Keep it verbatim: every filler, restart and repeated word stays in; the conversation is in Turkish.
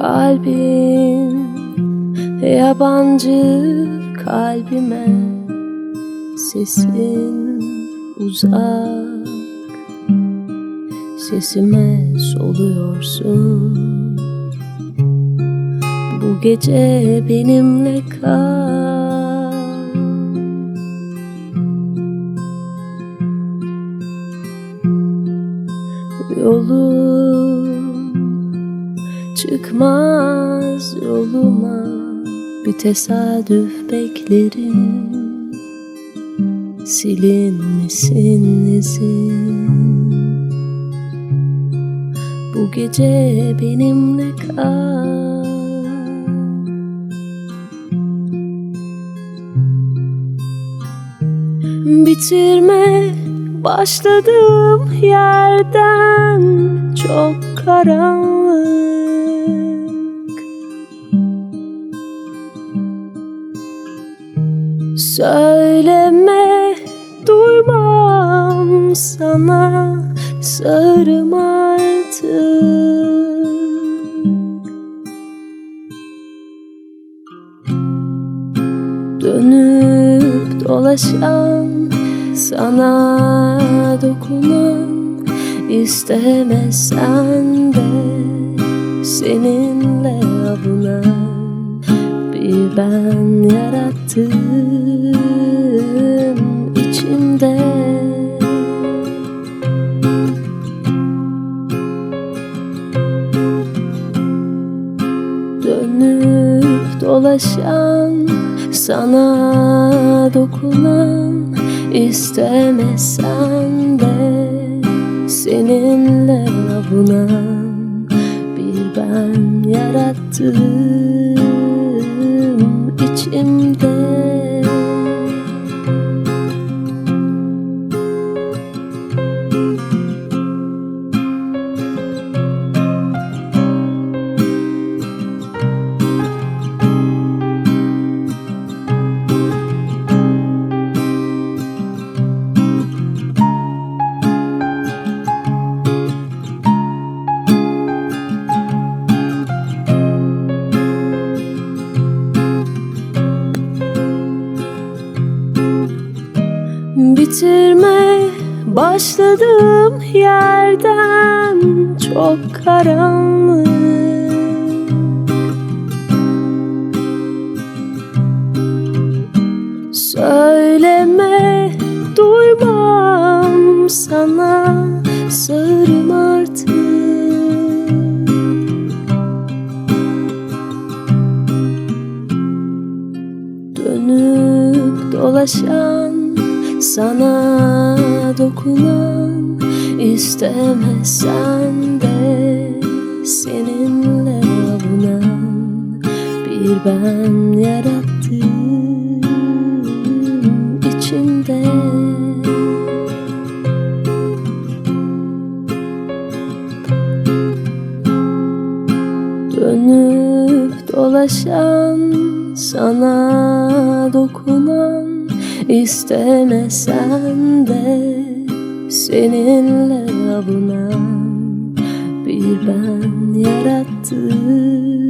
Kalbin yabancı kalbime, sesin uzak, sesime soluyorsun. Bu gece benimle kal. Yolum çıkmaz yoluma, bir tesadüf beklerim. Silinmesin izin. Bu gece benimle kal. Bitirme başladığım yerden, çok karanlık. Söyleme, duymam sana, sağırım artık. Dönüp dolaşan, sana dokunan, istemesen de seninle avunan bir ben yarattım içimde. Dönüp dolaşan, sana dokunan, istemesen de seninle avunan bir ben yarattım içimde. Bitirme başladığım yerden, çok karanlık. Söyleme, duymam sana, sağırım artık. Dönüp dolaşan, sana dokunan, istemesen de seninle avunan bir ben yarattım içimde. Dönüp dolaşan, sana dokunan, İstemesen de seninle avunan bir ben yarattım